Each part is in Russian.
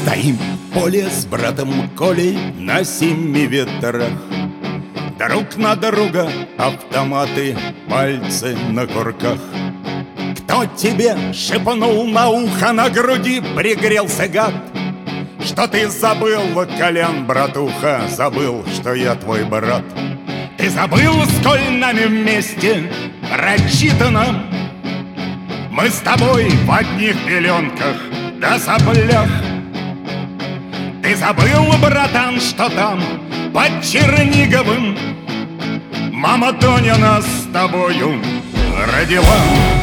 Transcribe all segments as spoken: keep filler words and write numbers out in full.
Стоим в поле с братом Колей на семи ветрах. Друг на друга автоматы, пальцы на курках. Кто тебе шепнул на ухо, на груди пригрелся гад? Что ты забыл, Колян, братуха, забыл, что я твой брат. Ты забыл, сколь нами вместе прочитано. Мы с тобой в одних пеленках да соплях. Ты забыл, братан, что там под Черниговым мама Тоня нас с тобою родила.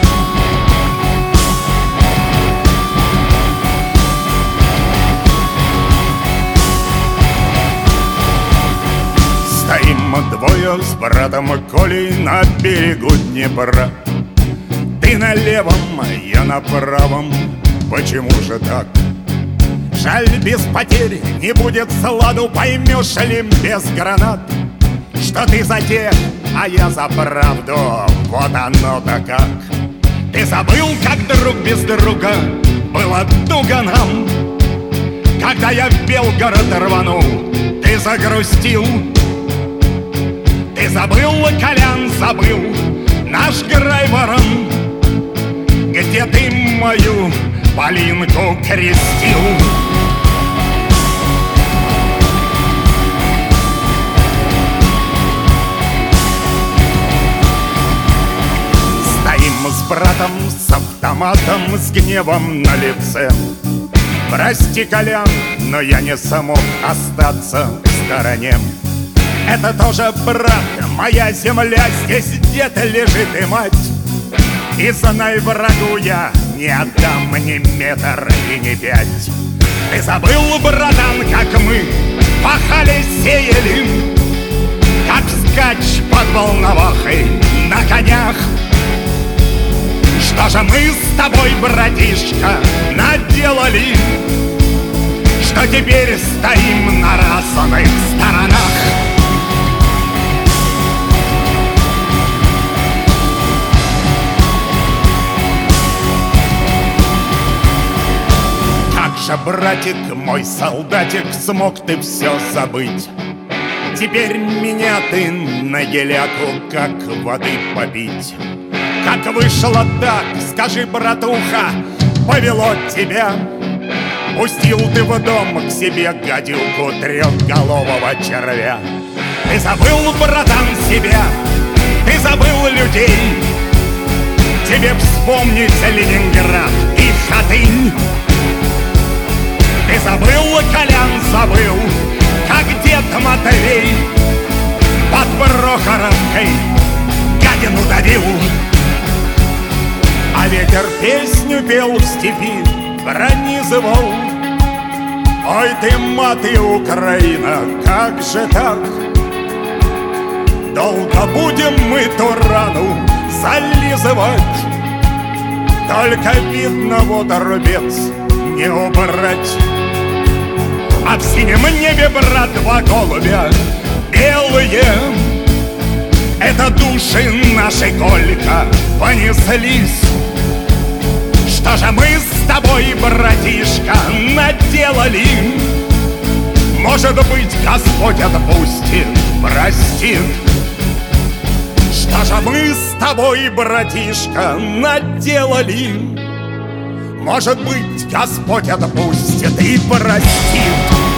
Стоим мы двое с братом Колей на берегу Днепра. Ты на левом, я на правом, почему же так? Жаль, без потерь не будет сладу, поймешь ли без гранат, что ты за тех, а я за правду, вот оно-то как. Ты забыл, как друг без друга было туго нам, когда я в Белгород рванул, ты загрустил. Ты забыл, Колян, забыл наш Грайворон, где ты мою Полинку крестил. Стоим с братом с автоматом, с гневом на лице. Прости, Колян, но я не смог остаться в стороне. Это тоже, брат, моя земля, здесь где-то лежит и мать. И знай, врагу я не отдам ни метр и ни пять. Ты забыл, братан, как мы пахали, сеяли, как вскачь под Волновахой на конях. Что же мы с тобой, братишка, наделали, что теперь стоим на разных сторонах? Братик, мой солдатик, смог ты все забыть. Теперь меня ты на геляку как воды попить. Как вышло так, скажи, братуха, повело тебя? Пустил ты в дом к себе гадюку трехголового червя. Ты забыл, братан, себя, ты забыл людей. Тебе вспомнить Ленинград и Хатынь. Ты забыл, Колян, забыл, как дед Матвей под Прохоровкой гадину давил. А ветер песню пел в степи, пронизывал. Ой ты, маты, Украина, как же так? Долго будем мы ту рану зализывать. Только видно, вот рубец не убрать. А в синем небе, брат, два голубя белые. Это души нашей, Колька, понеслись. Что же мы с тобой, братишка, наделали? Может быть, Господь отпустит, простит. Что же мы с тобой, братишка, наделали? Может быть, Господь отпустит и простит.